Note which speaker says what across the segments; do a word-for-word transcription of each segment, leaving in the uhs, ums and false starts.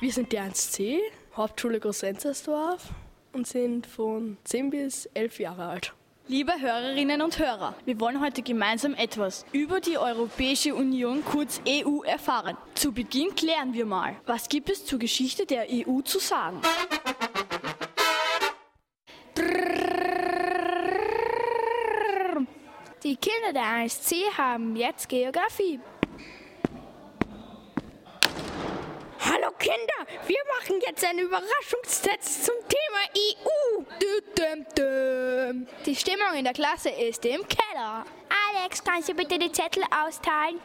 Speaker 1: Wir sind die eins C, Hauptschule Groß-Enzersdorf und sind von zehn bis elf Jahre alt.
Speaker 2: Liebe Hörerinnen und Hörer, wir wollen heute gemeinsam etwas über die Europäische Union, kurz E U, erfahren. Zu Beginn klären wir mal, was gibt es zur Geschichte der E U zu sagen?
Speaker 3: Die Kinder der eins C haben jetzt Geografie. Hallo Kinder, wir machen jetzt einen Überraschungstest zum Thema E U. Düm, düm, düm. Die Stimmung in der Klasse ist im Keller. Alex, kannst du bitte die Zettel austeilen?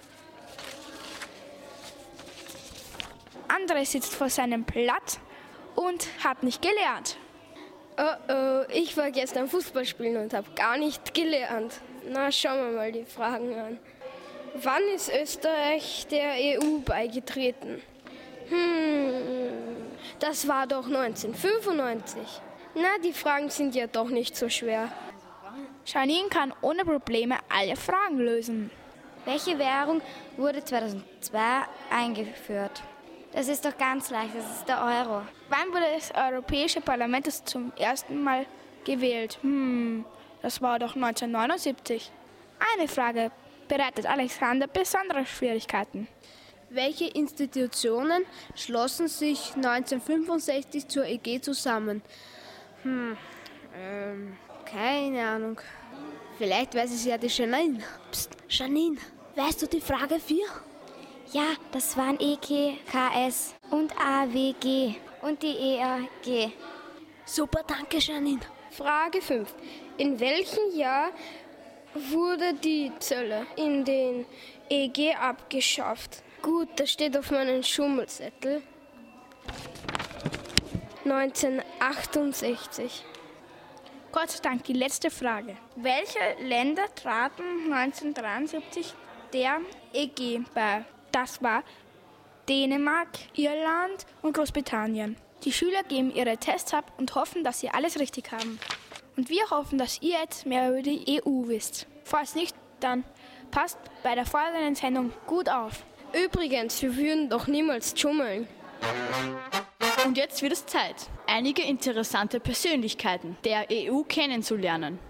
Speaker 3: André sitzt vor seinem Platz und hat nicht gelernt.
Speaker 4: Oh oh, ich war gestern Fußball spielen und habe gar nicht gelernt. Na, schauen wir mal die Fragen an. Wann ist Österreich der E U beigetreten? Hm, das war doch neunzehnhundertfünfundneunzig. Na, die Fragen sind ja doch nicht so schwer.
Speaker 3: Janine kann ohne Probleme alle Fragen lösen.
Speaker 5: Welche Währung wurde zweitausendzwei eingeführt? Das ist doch ganz leicht, das ist der Euro.
Speaker 3: Wann wurde das Europäische Parlament zum ersten Mal gewählt? Hm, das war doch neunzehnhundertneunundsiebzig. Eine Frage bereitet Alexander besondere Schwierigkeiten.
Speaker 4: Welche Institutionen schlossen sich neunzehnhundertfünfundsechzig zur E G zusammen? Hm, ähm, keine Ahnung. Vielleicht weiß es ja die Janine. Psst, Janine, weißt du die Frage vier?
Speaker 5: Ja, das waren E G K S und A W G und die E R G.
Speaker 4: Super, danke Janine. Frage fünf. In welchem Jahr wurde die Zölle in den E G abgeschafft? Gut, das steht auf meinem Schummelzettel. neunzehnhundertachtundsechzig.
Speaker 3: Gott sei Dank die letzte Frage. Welche Länder traten neunzehnhundertdreiundsiebzig der E G bei? Das war Dänemark, Irland und Großbritannien. Die Schüler geben ihre Tests ab und hoffen, dass sie alles richtig haben. Und wir hoffen, dass ihr jetzt mehr über die E U wisst. Falls nicht, dann passt bei der folgenden Sendung gut auf.
Speaker 4: Übrigens, wir würden doch niemals schummeln.
Speaker 2: Und jetzt wird es Zeit, einige interessante Persönlichkeiten der E U kennenzulernen.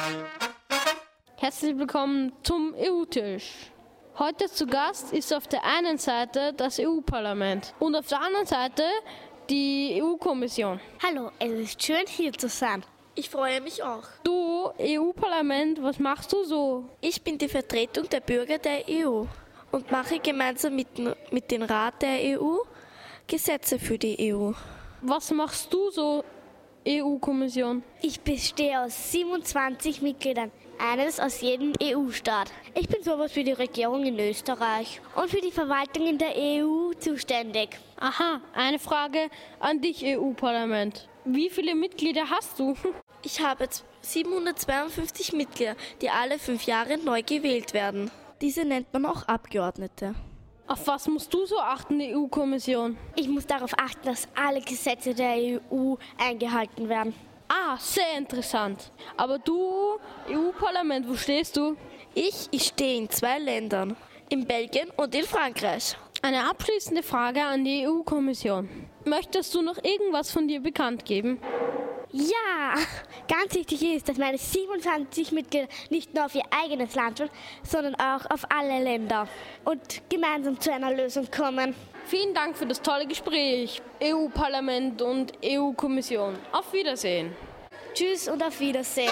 Speaker 6: Herzlich willkommen zum E U-Tisch. Heute zu Gast ist auf der einen Seite das E U-Parlament und auf der anderen Seite die E U-Kommission.
Speaker 7: Hallo, es ist schön hier zu sein.
Speaker 8: Ich freue mich auch.
Speaker 6: Du, E U-Parlament, was machst du so?
Speaker 8: Ich bin die Vertretung der Bürger der E U und mache gemeinsam mit, mit dem Rat der E U Gesetze für die E U.
Speaker 6: Was machst du so, E U-Kommission?
Speaker 7: Ich bestehe aus siebenundzwanzig Mitgliedern, eines aus jedem E U-Staat. Ich bin sowas für die Regierung in Österreich und für die Verwaltung in der E U zuständig.
Speaker 6: Aha, eine Frage an dich, E U-Parlament. Wie viele Mitglieder hast du?
Speaker 8: Ich habe siebenhundertzweiundfünfzig Mitglieder, die alle fünf Jahre neu gewählt werden. Diese nennt man auch Abgeordnete.
Speaker 6: Auf was musst du so achten, E U-Kommission?
Speaker 7: Ich muss darauf achten, dass alle Gesetze der E U eingehalten werden.
Speaker 6: Ah, sehr interessant. Aber du, E U-Parlament, wo stehst du?
Speaker 8: Ich, ich stehe in zwei Ländern, in Belgien und in Frankreich.
Speaker 6: Eine abschließende Frage an die E U-Kommission. Möchtest du noch irgendwas von dir bekannt geben?
Speaker 7: Ja, ganz wichtig ist, dass meine siebenundzwanzig Mitglieder nicht nur auf ihr eigenes Land schauen, sondern auch auf alle Länder und gemeinsam zu einer Lösung kommen.
Speaker 6: Vielen Dank für das tolle Gespräch, E U-Parlament und E U-Kommission. Auf Wiedersehen.
Speaker 7: Tschüss und auf Wiedersehen.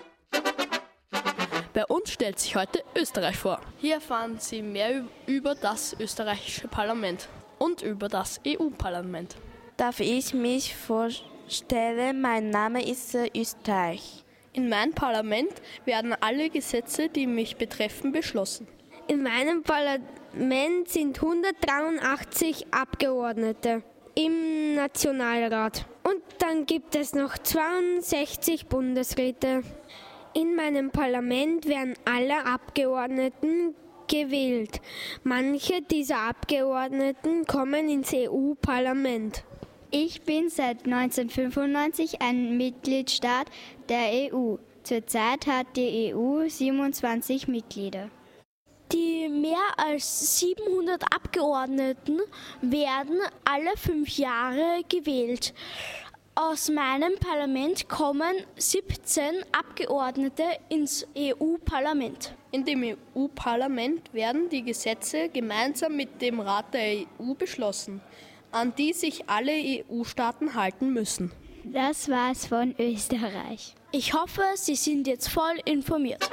Speaker 1: Bei uns stellt sich heute Österreich vor. Hier erfahren Sie mehr über das österreichische Parlament und über das E U-Parlament.
Speaker 8: Darf ich mich vorstellen? Mein Name ist Österreich.
Speaker 1: In meinem Parlament werden alle Gesetze, die mich betreffen, beschlossen.
Speaker 4: In meinem Parlament sind hundertdreiundachtzig Abgeordnete im Nationalrat. Und dann gibt es noch zweiundsechzig Bundesräte. In meinem Parlament werden alle Abgeordneten gewählt. Manche dieser Abgeordneten kommen ins E U-Parlament.
Speaker 5: Ich bin seit neunzehnhundertfünfundneunzig ein Mitgliedstaat der E U. Zurzeit hat die E U siebenundzwanzig Mitglieder.
Speaker 4: Die
Speaker 7: mehr als siebenhundert Abgeordneten werden alle fünf Jahre gewählt. Aus meinem Parlament kommen siebzehn Abgeordnete ins E U-Parlament.
Speaker 1: In dem E U-Parlament werden die Gesetze gemeinsam mit dem Rat der E U beschlossen, an die sich alle E U-Staaten halten müssen.
Speaker 7: Das war's von Österreich.
Speaker 2: Ich hoffe, Sie sind jetzt voll informiert.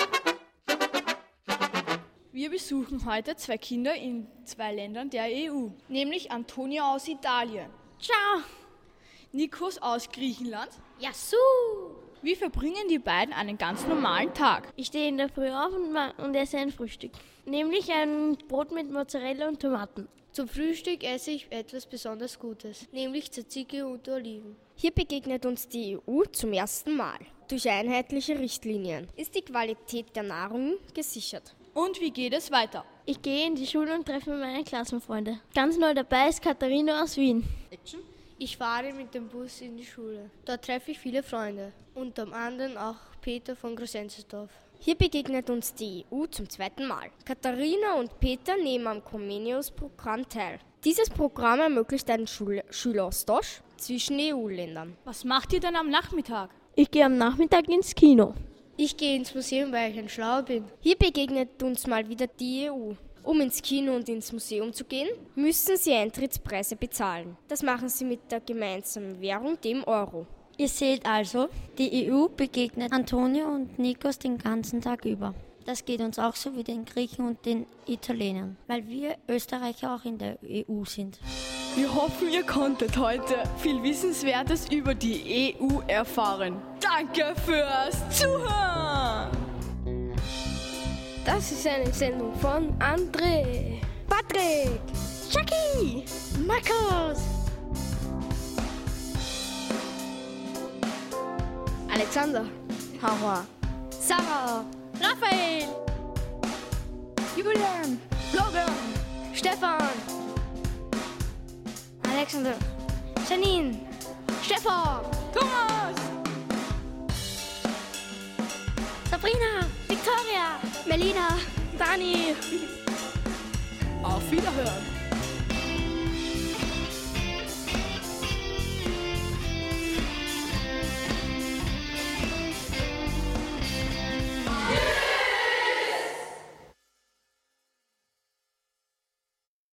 Speaker 2: Wir besuchen heute zwei Kinder in zwei Ländern der E U, nämlich Antonio aus Italien.
Speaker 7: Ciao.
Speaker 2: Nikos aus Griechenland.
Speaker 7: Yassou!
Speaker 2: Wie verbringen die beiden einen ganz normalen Tag?
Speaker 7: Ich stehe in der Früh auf und, ma- und esse ein Frühstück. Nämlich ein Brot mit Mozzarella und Tomaten.
Speaker 4: Zum Frühstück esse ich etwas besonders Gutes, nämlich Tzatziki und Oliven.
Speaker 9: Hier begegnet uns die E U zum ersten Mal. Durch einheitliche Richtlinien ist die Qualität der Nahrung gesichert.
Speaker 2: Und wie geht es weiter?
Speaker 7: Ich gehe in die Schule und treffe meine Klassenfreunde. Ganz neu dabei ist Katharina aus Wien.
Speaker 4: Ich fahre mit dem Bus in die Schule. Dort treffe ich viele Freunde, unter anderem auch Peter von Großenzesdorf.
Speaker 9: Hier begegnet uns die E U zum zweiten Mal. Katharina und Peter nehmen am Comenius-Programm teil. Dieses Programm ermöglicht einen Schul- Schüleraustausch zwischen E U-Ländern.
Speaker 2: Was macht ihr dann am Nachmittag?
Speaker 7: Ich gehe am Nachmittag ins Kino.
Speaker 4: Ich gehe ins Museum, weil ich ein Schlauer bin.
Speaker 9: Hier begegnet uns mal wieder die E U. Um ins Kino und ins Museum zu gehen, müssen sie Eintrittspreise bezahlen. Das machen sie mit der gemeinsamen Währung, dem Euro.
Speaker 10: Ihr seht also, die E U begegnet Antonio und Nikos den ganzen Tag über. Das geht uns auch so wie den Griechen und den Italienern, weil wir Österreicher auch in der E U sind.
Speaker 2: Wir hoffen, ihr konntet heute viel Wissenswertes über die E U erfahren. Danke fürs Zuhören!
Speaker 4: Das ist eine Sendung von André,
Speaker 7: Patrick, Jackie, Markus,
Speaker 4: Alexander,
Speaker 7: Hawa,
Speaker 4: Sarah,
Speaker 7: Raphael,
Speaker 3: Julian,
Speaker 4: Logan, Stefan,
Speaker 3: Alexander, Janine,
Speaker 7: Stefan,
Speaker 2: Thomas,
Speaker 7: Sabrina, Victoria,
Speaker 3: Melina,
Speaker 7: Dani.
Speaker 1: Auf Wiederhören!